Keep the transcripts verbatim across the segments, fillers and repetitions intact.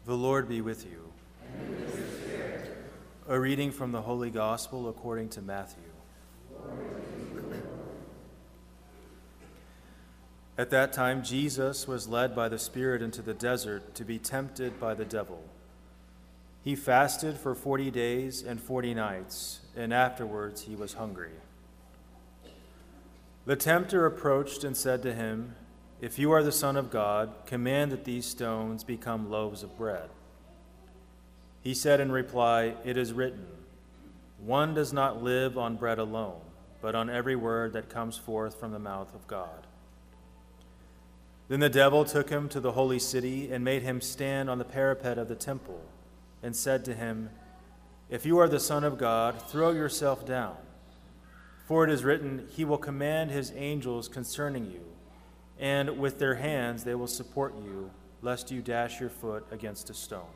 The Lord be with you. And with your spirit. A reading from the Holy Gospel according to Matthew. At that time, Jesus was led by the Spirit into the desert to be tempted by the devil. He fasted for forty days and forty nights, and afterwards he was hungry. The tempter approached and said to him, "If you are the Son of God, command that these stones become loaves of bread." He said in reply, "It is written, 'One does not live on bread alone, but on every word that comes forth from the mouth of God.'" Then the devil took him to the holy city and made him stand on the parapet of the temple and said to him, "If you are the Son of God, throw yourself down. For it is written, 'He will command his angels concerning you, and with their hands they will support you, lest you dash your foot against a stone.'"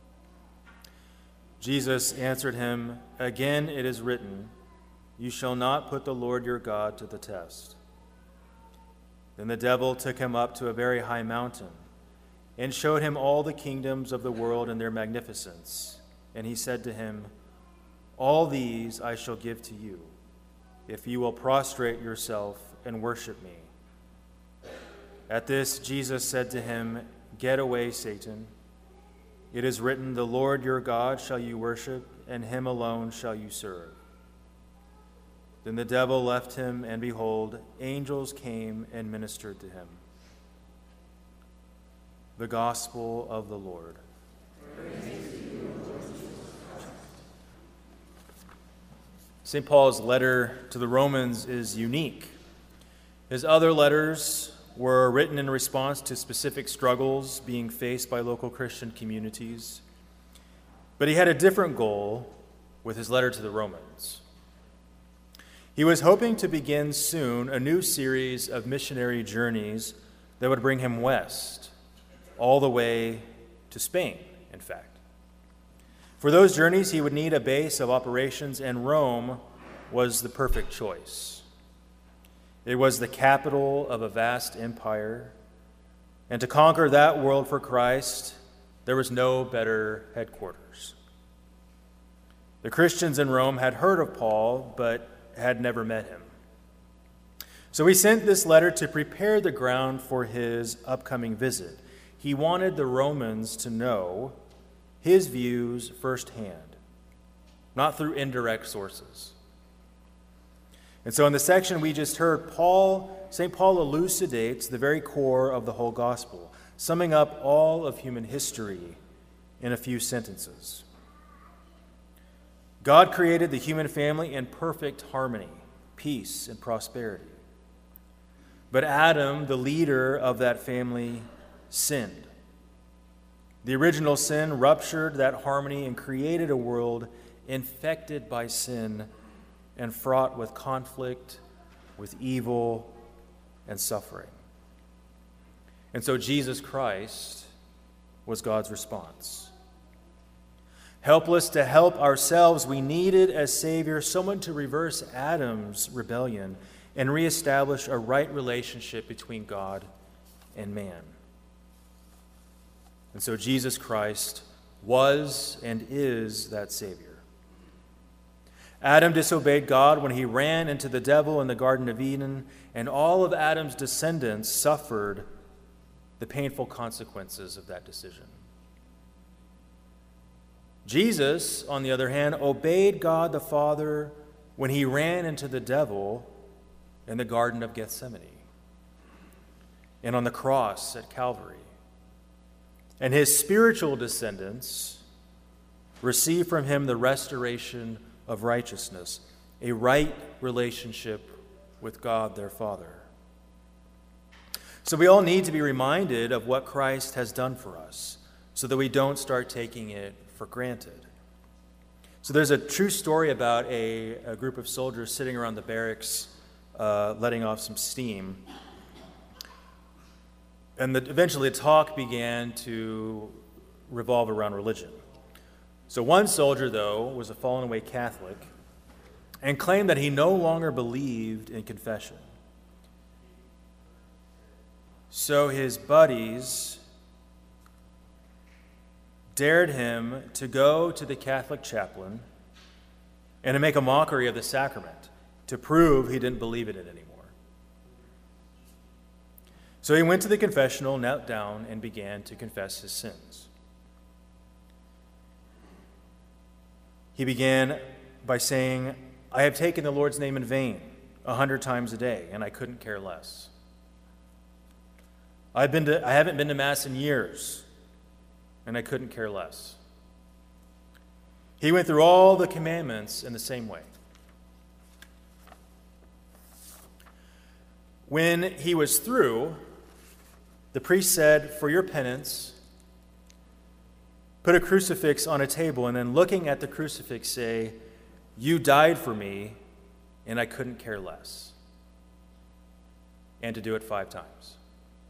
Jesus answered him, "Again it is written, 'You shall not put the Lord your God to the test.'" Then the devil took him up to a very high mountain and showed him all the kingdoms of the world and their magnificence. And he said to him, "All these I shall give to you, if you will prostrate yourself and worship me." At this, Jesus said to him, "Get away, Satan. It is written, 'The Lord your God shall you worship, and him alone shall you serve.'" Then the devil left him, and behold, angels came and ministered to him. The Gospel of the Lord. Saint Paul's letter to the Romans is unique. His other letters were written in response to specific struggles being faced by local Christian communities. But he had a different goal with his letter to the Romans. He was hoping to begin soon a new series of missionary journeys that would bring him west, all the way to Spain, in fact. For those journeys, he would need a base of operations, and Rome was the perfect choice. It was the capital of a vast empire, and to conquer that world for Christ, there was no better headquarters. The Christians in Rome had heard of Paul, but had never met him. So he sent this letter to prepare the ground for his upcoming visit. He wanted the Romans to know his views firsthand, not through indirect sources. And so in the section we just heard, Paul, Saint Paul elucidates the very core of the whole gospel, summing up all of human history in a few sentences. God created the human family in perfect harmony, peace, and prosperity. But Adam, the leader of that family, sinned. The original sin ruptured that harmony and created a world infected by sin and fraught with conflict, with evil, and suffering. And so Jesus Christ was God's response. Helpless to help ourselves, we needed as Savior someone to reverse Adam's rebellion and reestablish a right relationship between God and man. And so Jesus Christ was and is that Savior. Adam disobeyed God when he ran into the devil in the Garden of Eden, and all of Adam's descendants suffered the painful consequences of that decision. Jesus, on the other hand, obeyed God the Father when he ran into the devil in the Garden of Gethsemane and on the cross at Calvary. And his spiritual descendants received from him the restoration of righteousness, a right relationship with God their Father. So we all need to be reminded of what Christ has done for us so that we don't start taking it for granted. So there's a true story about a, a group of soldiers sitting around the barracks uh, letting off some steam. And the, eventually the talk began to revolve around religion. So one soldier, though, was a fallen away Catholic and claimed that he no longer believed in confession. So his buddies dared him to go to the Catholic chaplain and to make a mockery of the sacrament to prove he didn't believe in it anymore. So he went to the confessional, knelt down, and began to confess his sins. He began by saying, "I have taken the Lord's name in vain a hundred times a day, and I couldn't care less. I've been to, I haven't been to Mass in years, and I couldn't care less." He went through all the commandments in the same way. When he was through, the priest said, "For your penance, put a crucifix on a table, and then looking at the crucifix say, 'You died for me, and I couldn't care less.'" And to do it five times.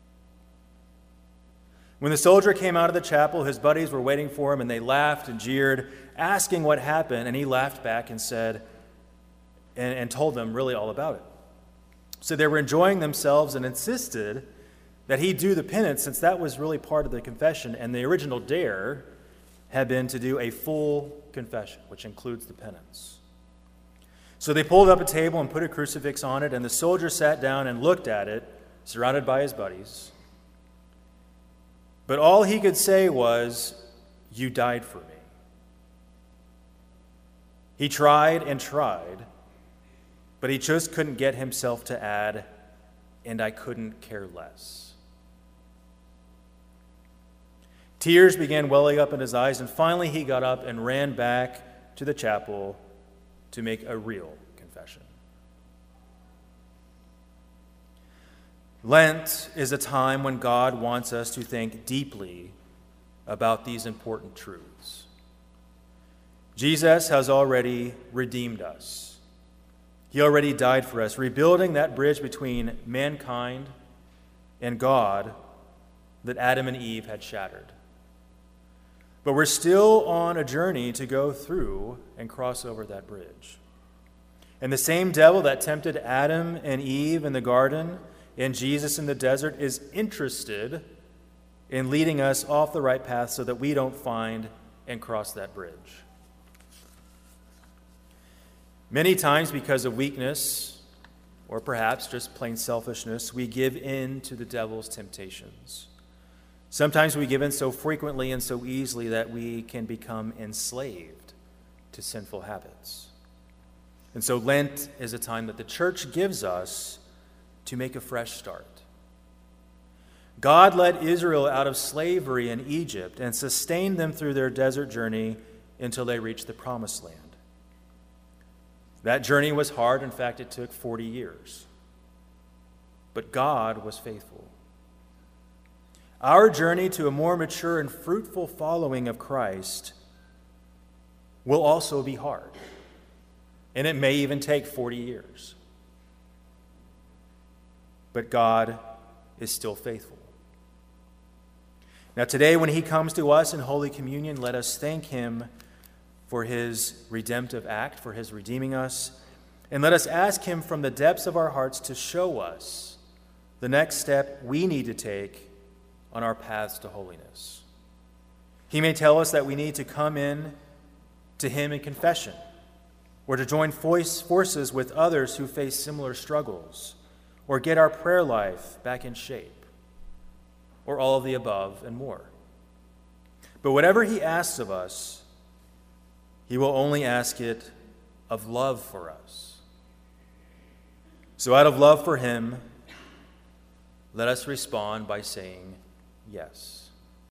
When the soldier came out of the chapel, his buddies were waiting for him, and they laughed and jeered, asking what happened, and he laughed back and said, and, and told them really all about it. So they were enjoying themselves and insisted that he do the penance, since that was really part of the confession, and the original dare had been to do a full confession, which includes the penance. So they pulled up a table and put a crucifix on it, and the soldier sat down and looked at it, surrounded by his buddies. But all he could say was, "You died for me." He tried and tried, but he just couldn't get himself to add, "And I couldn't care less." Tears began welling up in his eyes, and finally he got up and ran back to the chapel to make a real confession. Lent is a time when God wants us to think deeply about these important truths. Jesus has already redeemed us. He already died for us, rebuilding that bridge between mankind and God that Adam and Eve had shattered. But we're still on a journey to go through and cross over that bridge. And the same devil that tempted Adam and Eve in the garden and Jesus in the desert is interested in leading us off the right path so that we don't find and cross that bridge. Many times, because of weakness, or perhaps just plain selfishness, we give in to the devil's temptations. Sometimes we give in so frequently and so easily that we can become enslaved to sinful habits. And so Lent is a time that the church gives us to make a fresh start. God led Israel out of slavery in Egypt and sustained them through their desert journey until they reached the Promised Land. That journey was hard. In fact, it took forty years. But God was faithful. Our journey to a more mature and fruitful following of Christ will also be hard. And it may even take forty years. But God is still faithful. Now today, when he comes to us in Holy Communion, let us thank him for his redemptive act, for his redeeming us, and let us ask him from the depths of our hearts to show us the next step we need to take on our paths to holiness. He may tell us that we need to come in to him in confession, or to join forces with others who face similar struggles, or get our prayer life back in shape, or all of the above and more. But whatever he asks of us, he will only ask it of love for us. So out of love for him, let us respond by saying yes.